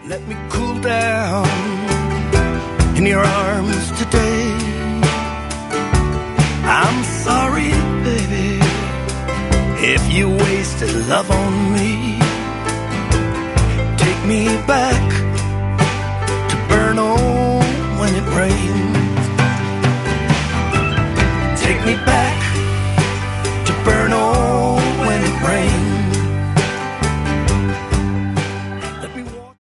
Let me cool down in your arms today. I'm sorry, baby, if you wasted love on me. Take me back to Brno when it rains. Take me back